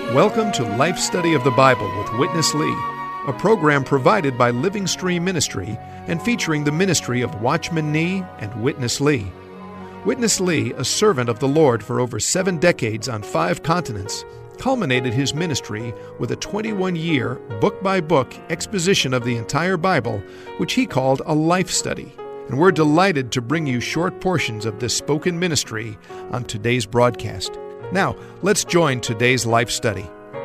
Welcome to Life Study of the Bible with Witness Lee, a program provided by Living Stream Ministry and featuring the ministry of Watchman Nee and Witness Lee. Witness Lee, a servant of the Lord for over 7 decades on 5 continents, culminated his ministry with a 21-year, book-by-book exposition of the entire Bible, which he called a life study. And we're delighted to bring you short portions of this spoken ministry on today's broadcast. Now, let's join today's life study.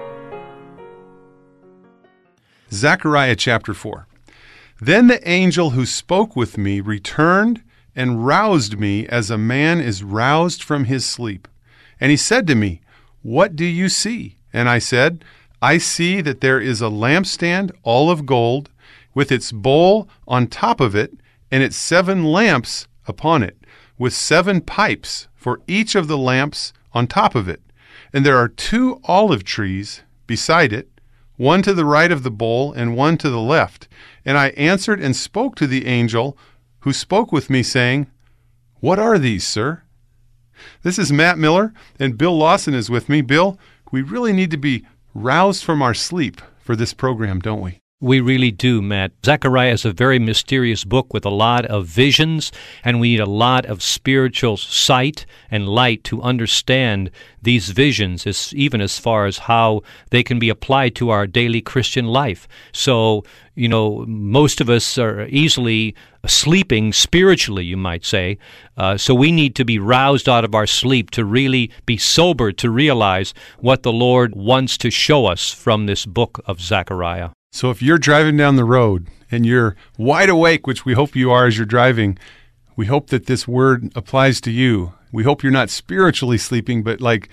Zechariah chapter 4. Then the angel who spoke with me returned and roused me as a man is roused from his sleep. And he said to me, "What do you see?" And I said, "I see that there is a lampstand all of gold, with its bowl on top of it, and its 7 lamps upon it, with 7 pipes for each of the lamps on top of it. And there are 2 olive trees beside it, one to the right of the bowl and one to the left. And I answered and spoke to the angel who spoke with me, saying, What are these, sir?" This is Matt Miller, and Bill Lawson is with me. Bill, we really need to be roused from our sleep for this program, don't we? We really do, Matt. Zechariah is a very mysterious book with a lot of visions, and we need a lot of spiritual sight and light to understand these visions, even as far as how they can be applied to our daily Christian life. So, most of us are easily sleeping spiritually, you might say. So we need to be roused out of our sleep to really be sober, to realize what the Lord wants to show us from this book of Zechariah. So if you're driving down the road and you're wide awake, which we hope you are as you're driving, we hope that this word applies to you. We hope you're not spiritually sleeping, but like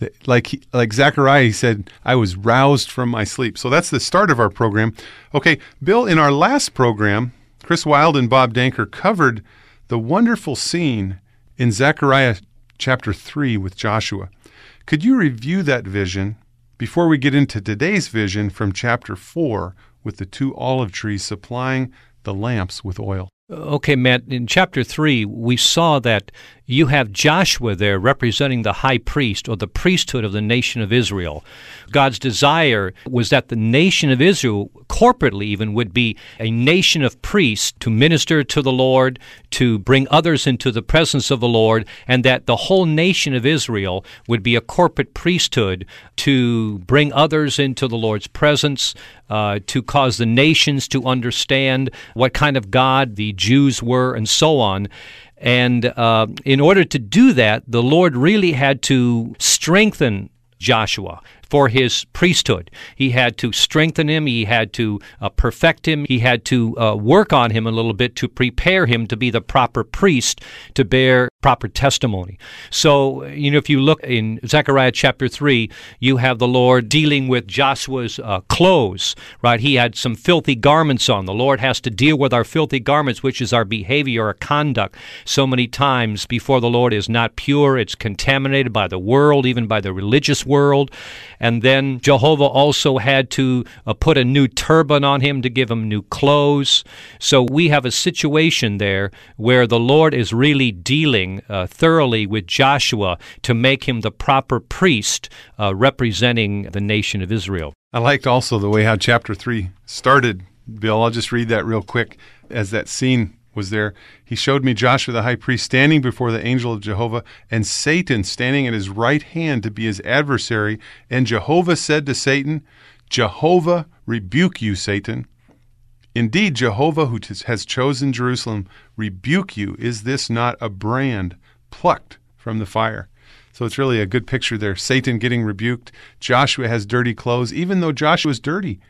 Zechariah, he said, I was roused from my sleep. So that's the start of our program. Okay, Bill, in our last program, Chris Wilde and Bob Danker covered the wonderful scene in Zechariah chapter 3 with Joshua. Could you review that vision before we get into today's vision from chapter 4 with the 2 olive trees supplying the lamps with oil? Okay, Matt, in chapter 3, we saw that you have Joshua there representing the high priest or the priesthood of the nation of Israel. God's desire was that the nation of Israel, corporately even, would be a nation of priests to minister to the Lord, to bring others into the presence of the Lord, and that the whole nation of Israel would be a corporate priesthood to bring others into the Lord's presence, to cause the nations to understand what kind of God the Jews were, and so on. And in order to do that, the Lord really had to strengthen Joshua for his priesthood. He had to strengthen him, he had to perfect him, he had to work on him a little bit to prepare him to be the proper priest, to bear proper testimony. So, if you look in Zechariah chapter 3, you have the Lord dealing with Joshua's clothes, right? He had some filthy garments on. The Lord has to deal with our filthy garments, which is our behavior, our conduct. So many times before the Lord is not pure, it's contaminated by the world, even by the religious world. And then Jehovah also had to put a new turban on him to give him new clothes. So we have a situation there where the Lord is really dealing thoroughly with Joshua to make him the proper priest representing the nation of Israel. I liked also the way how chapter 3 started, Bill. I'll just read that real quick as that scene was there. He showed me Joshua the high priest standing before the angel of Jehovah, and Satan standing at his right hand to be his adversary. And Jehovah said to Satan, Jehovah rebuke you, Satan. Indeed, Jehovah, who has chosen Jerusalem, rebuke you. Is this not a brand plucked from the fire? So it's really a good picture there. Satan getting rebuked. Joshua has dirty clothes. Even though Joshua's dirty,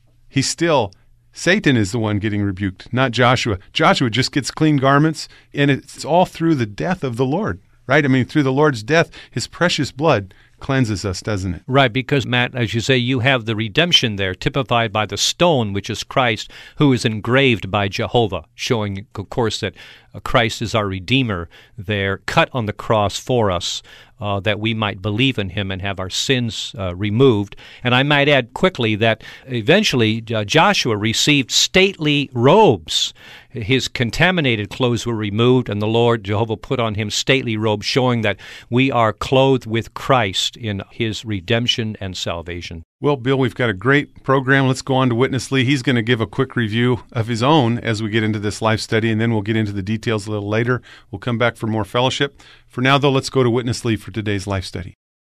Satan is the one getting rebuked, not Joshua. Joshua just gets clean garments, and it's all through the death of the Lord, right? Through the Lord's death, his precious blood cleanses us, doesn't it? Right, because, Matt, as you say, you have the redemption there, typified by the stone, which is Christ, who is engraved by Jehovah, showing, of course, that Christ is our Redeemer there, cut on the cross for us. that we might believe in him and have our sins removed. And I might add quickly that eventually Joshua received stately robes. His contaminated clothes were removed, and the Lord Jehovah put on him stately robes, showing that we are clothed with Christ in his redemption and salvation. Well, Bill, we've got a great program. Let's go on to Witness Lee. He's going to give a quick review of his own as we get into this life study, and then we'll get into the details a little later. We'll come back for more fellowship. For now, though, let's go to Witness Lee for today's life study.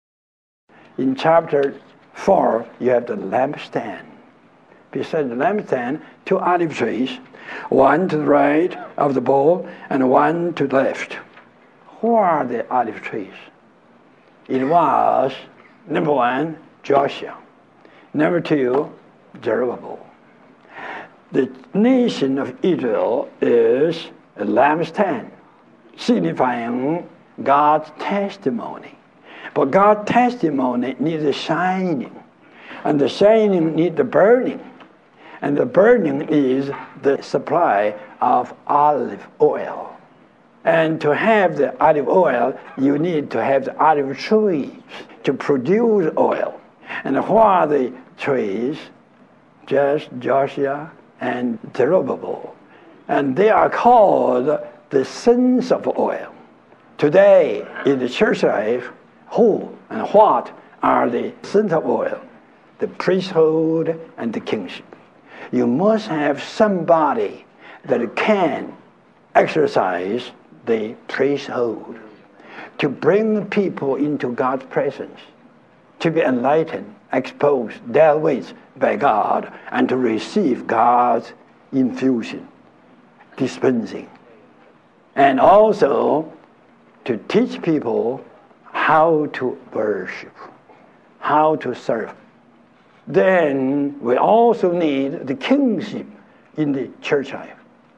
In chapter 4, you have the lampstand. Beside the lampstand, 2 olive trees, one to the right of the bowl and one to the left. Who are the olive trees? It was, number 1, Joshua. Number 2, Zerubbabel. The nation of Israel is a lampstand, signifying God's testimony. But God's testimony needs a shining, and the shining needs the burning. And the burning is the supply of olive oil. And to have the olive oil, you need to have the olive trees to produce oil. And who are the trees? Just Joshua and Zerubbabel. And they are called the sons of oil. Today, in the church life, who and what are the sons of oil? The priesthood and the kingship. You must have somebody that can exercise the priesthood to bring people into God's presence, to be enlightened, exposed, dealt with by God, and to receive God's infusion, dispensing. And also to teach people how to worship, how to serve. Then we also need the kingship in the church life.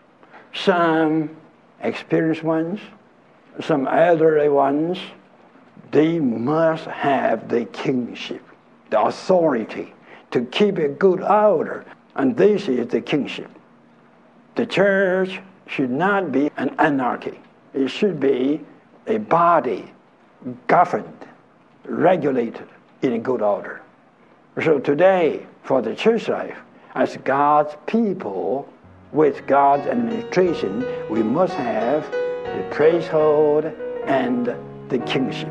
Some experienced ones, some elderly ones, they must have the kingship, the authority to keep a good order. And this is the kingship. The church should not be an anarchy. It should be a body governed, regulated in a good order. So today, for the church life, as God's people, with God's administration, we must have the priesthood and the kingship.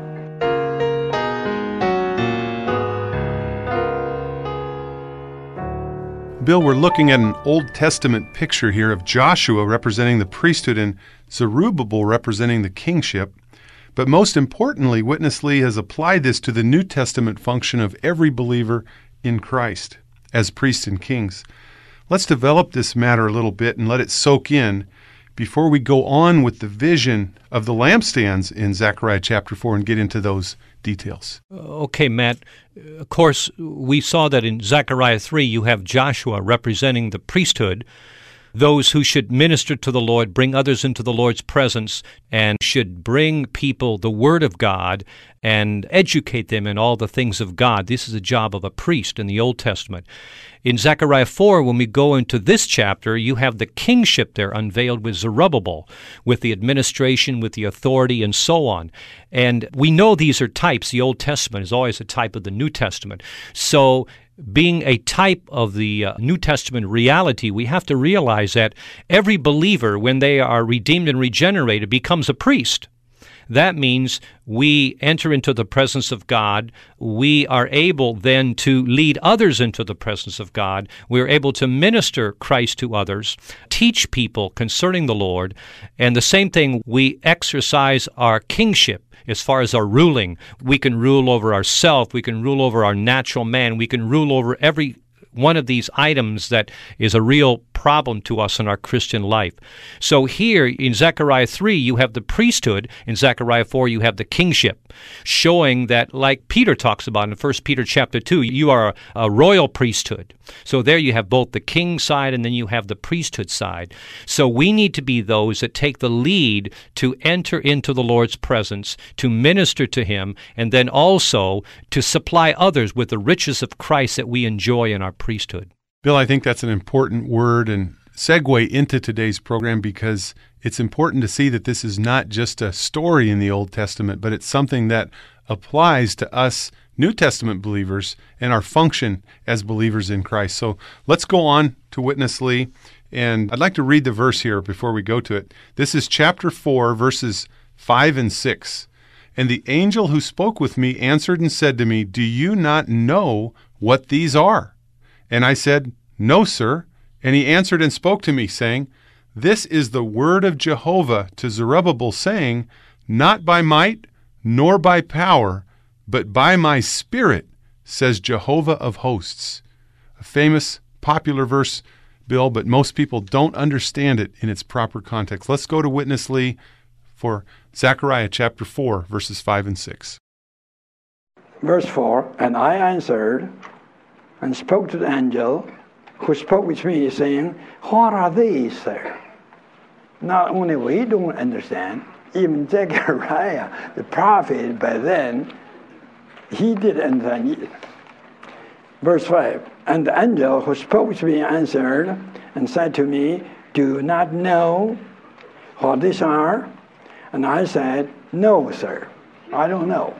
Bill, we're looking at an Old Testament picture here of Joshua representing the priesthood and Zerubbabel representing the kingship. But most importantly, Witness Lee has applied this to the New Testament function of every believer in Christ as priests and kings. Let's develop this matter a little bit and let it soak in before we go on with the vision of the lampstands in Zechariah chapter 4 and get into those details. Okay, Matt. Of course, we saw that in Zechariah 3 you have Joshua representing the priesthood, those who should minister to the Lord, bring others into the Lord's presence, and should bring people the Word of God and educate them in all the things of God. This is the job of a priest in the Old Testament. In Zechariah 4, when we go into this chapter, you have the kingship there unveiled with Zerubbabel, with the administration, with the authority, and so on. And we know these are types. The Old Testament is always a type of the New Testament. So being a type of the New Testament reality, we have to realize that every believer, when they are redeemed and regenerated, becomes a priest. That means we enter into the presence of God. We are able then to lead others into the presence of God. We are able to minister Christ to others, teach people concerning the Lord, and the same thing, we exercise our kingship. As far as our ruling, we can rule over ourselves, we can rule over our natural man, we can rule over every one of these items that is a real problem to us in our Christian life. So here in Zechariah 3, you have the priesthood. In Zechariah 4, you have the kingship, showing that, like Peter talks about in 1 Peter chapter 2, you are a royal priesthood. So there you have both the king side and then you have the priesthood side. So we need to be those that take the lead to enter into the Lord's presence, to minister to Him, and then also to supply others with the riches of Christ that we enjoy in our priesthood. Bill, I think that's an important word and segue into today's program because it's important to see that this is not just a story in the Old Testament, but it's something that applies to us New Testament believers and our function as believers in Christ. So let's go on to Witness Lee, and I'd like to read the verse here before we go to it. This is chapter 4, verses 5 and 6. And the angel who spoke with me answered and said to me, "Do you not know what these are?" And I said, "No, sir." And he answered and spoke to me, saying, "This is the word of Jehovah to Zerubbabel, saying, Not by might, nor by power, but by my Spirit, says Jehovah of hosts." A famous, popular verse, Bill, but most people don't understand it in its proper context. Let's go to Witness Lee for Zechariah chapter 4, verses 5 and 6. Verse 4, and I answered and spoke to the angel who spoke with me, saying, "What are these, sir?" Not only we don't understand, even Zechariah, the prophet by then, he didn't understand either. Verse 5, and the angel who spoke to me answered and said to me, "Do you not know what these are?" And I said, "No, sir, I don't know."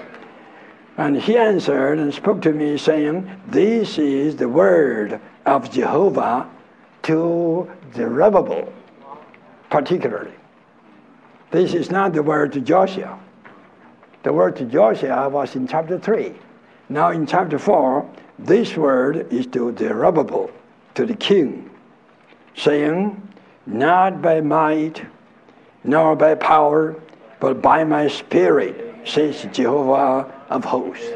And he answered and spoke to me, saying, "This is the word of Jehovah to Zerubbabel," particularly. This is not the word to Joshua. The word to Joshua was in chapter 3. Now in chapter 4, this word is to Zerubbabel, to the king, saying, "Not by might, nor by power, but by my Spirit, says Jehovah of hosts."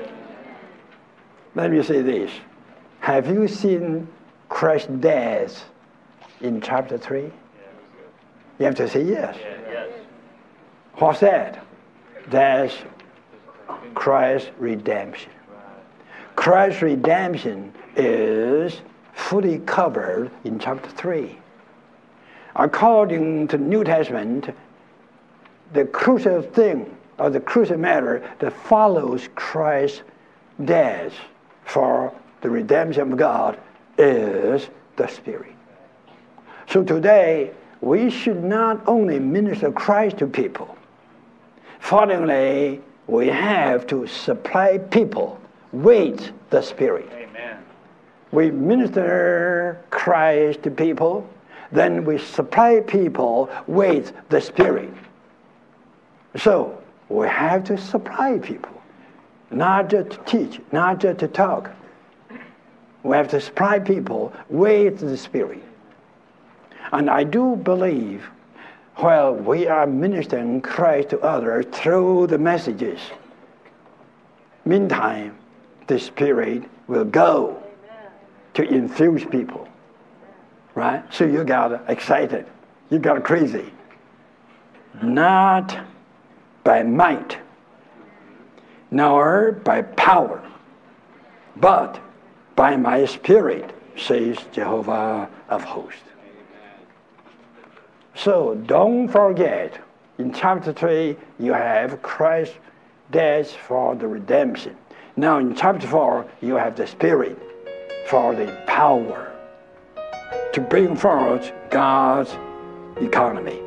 Let me say this. Have you seen Christ's death in chapter 3? You have to say yes. What's that? That's Christ's redemption. Christ's redemption is fully covered in chapter 3. According to the New Testament, the crucial thing or the crucial matter that follows Christ's death for the redemption of God is the Spirit. So today, we should not only minister Christ to people. Finally, we have to supply people with the Spirit. Amen. We minister Christ to people, then we supply people with the Spirit. So, we have to supply people, not just to teach, not just to talk. We have to supply people with the Spirit. And I do believe while we are ministering Christ to others through the messages, meantime, the Spirit will go to infuse people. Right? So you got excited. You got crazy. Not by might, nor by power, but by my Spirit, says Jehovah of hosts. So don't forget, in chapter 3, you have Christ's death for the redemption. Now in chapter 4, you have the Spirit for the power to bring forth God's economy.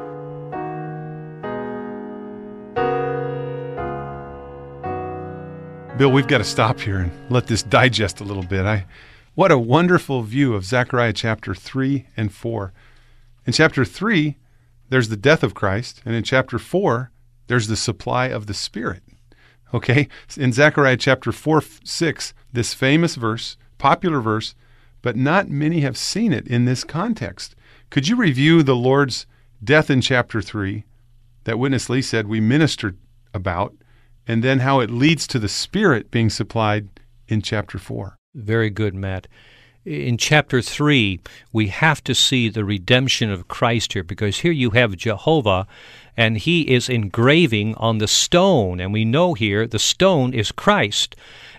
Bill, we've got to stop here and let this digest a little bit. What a wonderful view of Zechariah chapter 3 and 4. In chapter 3, there's the death of Christ, and in chapter 4, there's the supply of the Spirit. Okay? In Zechariah chapter 4, 6, this famous verse, popular verse, but not many have seen it in this context. Could you review the Lord's death in chapter 3 that Witness Lee said we ministered about, and then how it leads to the Spirit being supplied in chapter 4? Very good, Matt. In chapter 3, we have to see the redemption of Christ here, because here you have Jehovah, and he is engraving on the stone, and we know here the stone is Christ.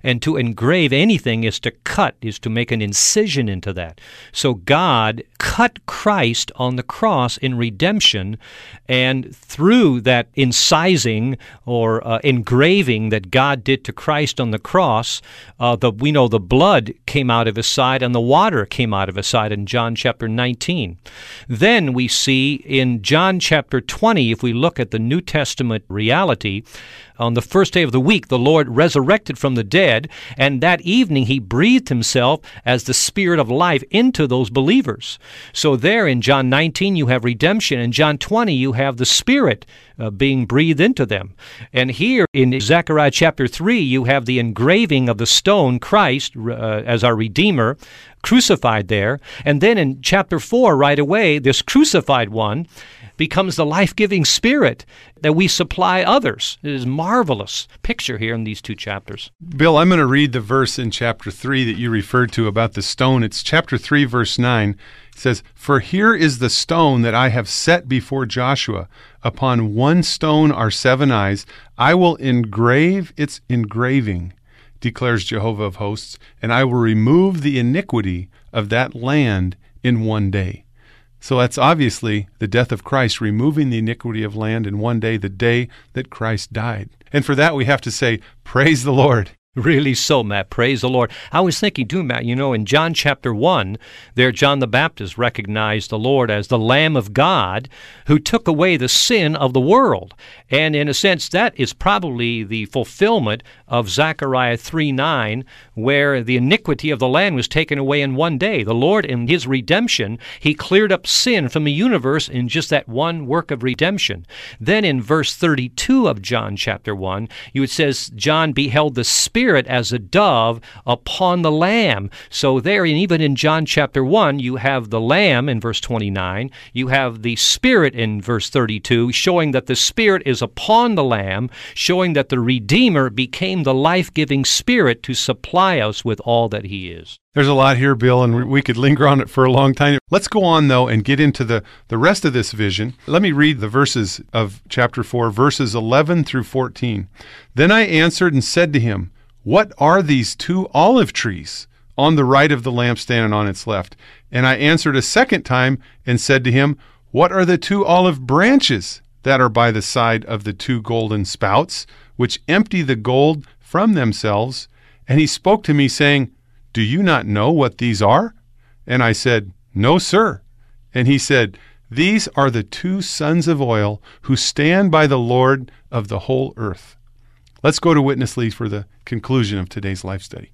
And to engrave anything is to cut, is to make an incision into that. So God cut Christ on the cross in redemption, and through that incising or engraving that God did to Christ on the cross, we know the blood came out of his side and the water came out of his side in John chapter 19. Then we see in John chapter 20, if we look at the New Testament reality, on the first day of the week, the Lord resurrected from the dead, and that evening he breathed himself as the Spirit of life into those believers. So there in John 19, you have redemption. In John 20, you have the Spirit being breathed into them. And here in Zechariah chapter 3, you have the engraving of the stone, Christ as our Redeemer, crucified there. And then in chapter 4, right away, this crucified one becomes the life-giving Spirit that we supply others. It is a marvelous picture here in these two chapters. Bill, I'm going to read the verse in chapter 3 that you referred to about the stone. It's chapter 3, verse 9. It says, "For here is the stone that I have set before Joshua. Upon one stone are 7 eyes. I will engrave its engraving, declares Jehovah of hosts, and I will remove the iniquity of that land in one day." So that's obviously the death of Christ, removing the iniquity of land in one day, the day that Christ died. And for that we have to say, praise the Lord. Really so, Matt. Praise the Lord. I was thinking too, Matt, in John chapter 1, there John the Baptist recognized the Lord as the Lamb of God who took away the sin of the world. And in a sense, that is probably the fulfillment of Zechariah 3:9, where the iniquity of the land was taken away in one day. The Lord, in his redemption, he cleared up sin from the universe in just that one work of redemption. Then in verse 32 of John chapter 1, it says, John beheld the Spirit as a dove upon the Lamb. So there, and even in John chapter 1, you have the Lamb in verse 29. You have the Spirit in verse 32, showing that the Spirit is upon the Lamb, showing that the Redeemer became the life-giving Spirit to supply us with all that he is. There's a lot here, Bill, and we could linger on it for a long time. Let's go on, though, and get into the rest of this vision. Let me read the verses of chapter 4, verses 11 through 14. "Then I answered and said to him, What are these 2 olive trees on the right of the lampstand and on its left? And I answered a second time and said to him, What are the 2 olive branches that are by the side of the 2 golden spouts, which empty the gold from themselves? And he spoke to me, saying, Do you not know what these are? And I said, No, sir. And he said, These are the 2 sons of oil who stand by the Lord of the whole earth." Let's go to Witness Lee for the conclusion of today's life study.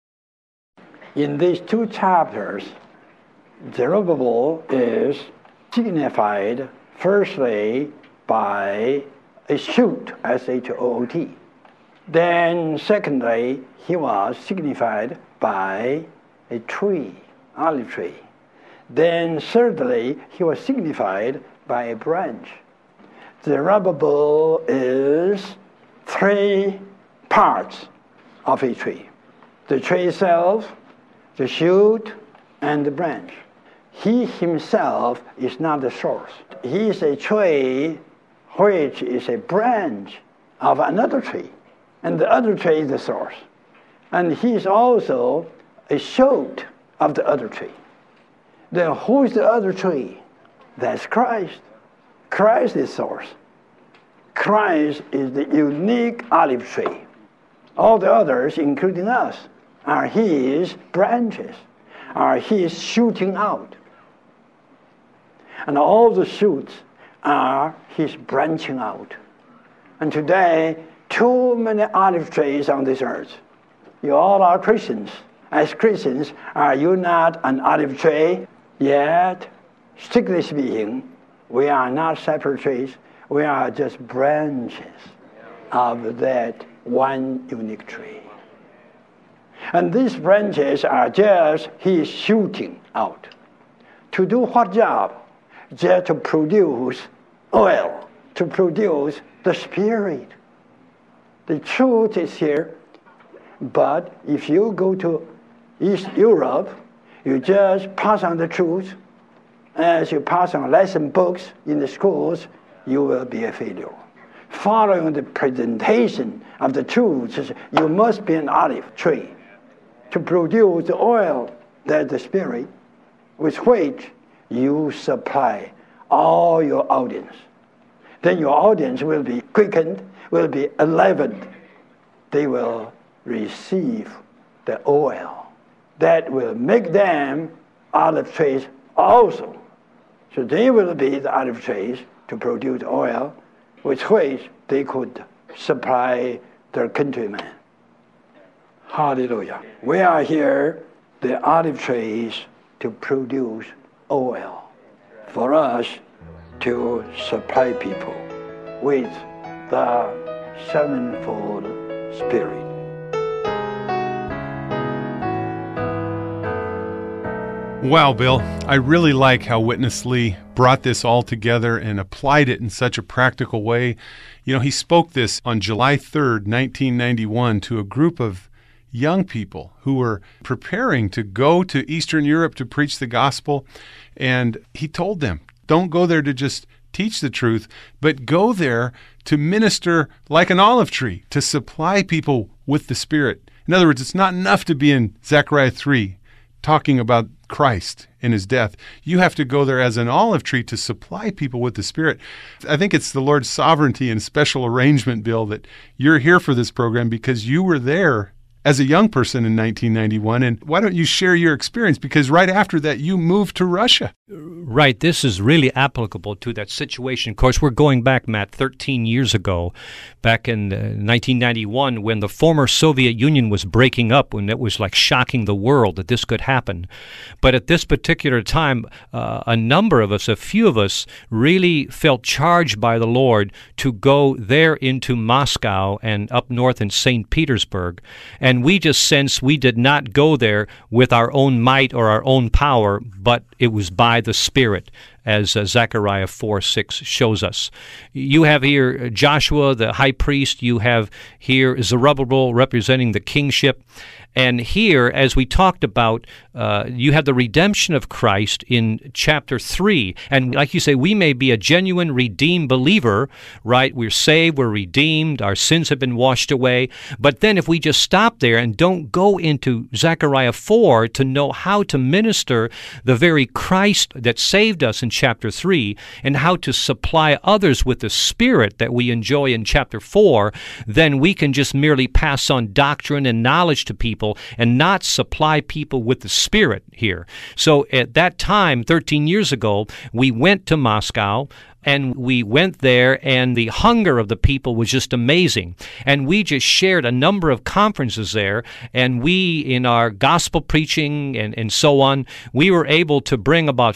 In these 2 chapters, Zerubbabel is signified firstly by a shoot, S-H-O-O-T. Then secondly, he was signified by a tree, olive tree. Then thirdly, he was signified by a branch. Zerubbabel is 3 parts of a tree: the tree itself, the shoot, and the branch. He himself is not the source. He is a tree which is a branch of another tree, and the other tree is the source. And he is also a shoot of the other tree. Then who is the other tree? That's Christ. Christ is source. Christ is the unique olive tree. All the others, including us, are his branches, are his shooting out. And all the shoots are his branching out. And today, too many olive trees on this earth. You all are Christians. As Christians, are you not an olive tree? Yet, strictly speaking, we are not separate trees. We are just branches of that one unique tree. And these branches are just his shooting out. To do what job? Just to produce oil, to produce the Spirit. The truth is here, but if you go to East Europe, you just pass on the truth. As you pass on lesson books in the schools, you will be a failure. following the presentation of the truth, you must be an olive tree to produce the oil, that the Spirit, with which you supply all your audience. Then your audience will be quickened, will be enlivened. They will receive the oil that will make them olive trees also. So they will be the olive trees to produce oil with which they could supply their countrymen. Hallelujah. We are here, the olive trees, to produce oil for us to supply people with the sevenfold Spirit. Wow, Bill, I really like how Witness Lee brought this all together and applied it in such a practical way. You know, he spoke this on July 3rd, 1991, to a group of young people who were preparing to go to Eastern Europe to preach the gospel. And he told them, don't go there to just teach the truth, but go there to minister like an olive tree, to supply people with the Spirit. In other words, it's not enough to be in Zechariah 3 talking about Christ and his death. You have to go there as an olive tree to supply people with the Spirit. I think it's the Lord's sovereignty and special arrangement, Bill, that you're here for this program because you were there as a young person in 1991. And why don't you share your experience? Because right after that, you moved to Russia. Right. This is really applicable to that situation. Of course, we're going back, Matt, 13 years ago, back in 1991, when the former Soviet Union was breaking up, when it was like shocking the world that this could happen. But at this particular time, a number of us, a few of us, really felt charged by the Lord to go there into Moscow and up north in St. Petersburg. And we just sensed we did not go there with our own might or our own power, but it was by the Spirit, as Zechariah 4:6 shows us. You have here Joshua, the high priest. You have here Zerubbabel representing the kingship. And here, as we talked about, you have the redemption of Christ in chapter 3. And like you say, we may be a genuine redeemed believer, right? We're saved, we're redeemed, our sins have been washed away. But then if we just stop there and don't go into Zechariah 4 to know how to minister the very Christ that saved us in chapter 3 and how to supply others with the Spirit that we enjoy in chapter 4, then we can just merely pass on doctrine and knowledge to people and not supply people with the Spirit here. So at that time, 13 years ago, we went to Moscow, and we went there, and the hunger of the people was just amazing. And we just shared a number of conferences there, and we, in our gospel preaching and so on, we were able to bring about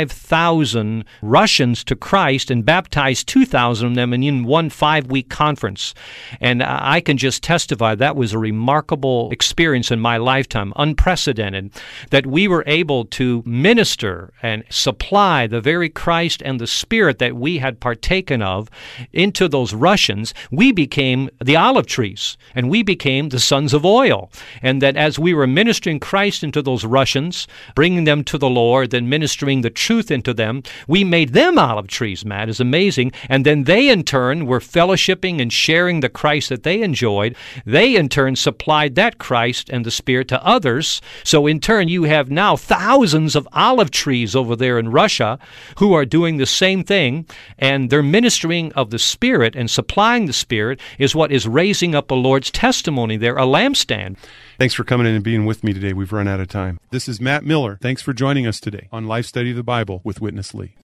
5,000 Russians to Christ and baptize 2,000 of them in one 5-week conference. And I can just testify that was a remarkable experience in my lifetime, unprecedented, that we were able to minister and supply the very Christ and the Spirit that we had partaken of into those Russians. We became the olive trees, and we became the sons of oil. And that as we were ministering Christ into those Russians, bringing them to the Lord, then ministering the truth into them, we made them olive trees, Matt. It's amazing. And then they, in turn, were fellowshipping and sharing the Christ that they enjoyed. They, in turn, supplied that Christ and the Spirit to others. So, in turn, you have now thousands of olive trees over there in Russia who are doing the same thing. And their ministering of the Spirit and supplying the Spirit is what is raising up a Lord's testimony there, a lampstand. Thanks for coming in and being with me today. We've run out of time. This is Matt Miller. Thanks for joining us today on Life Study of the Bible with Witness Lee.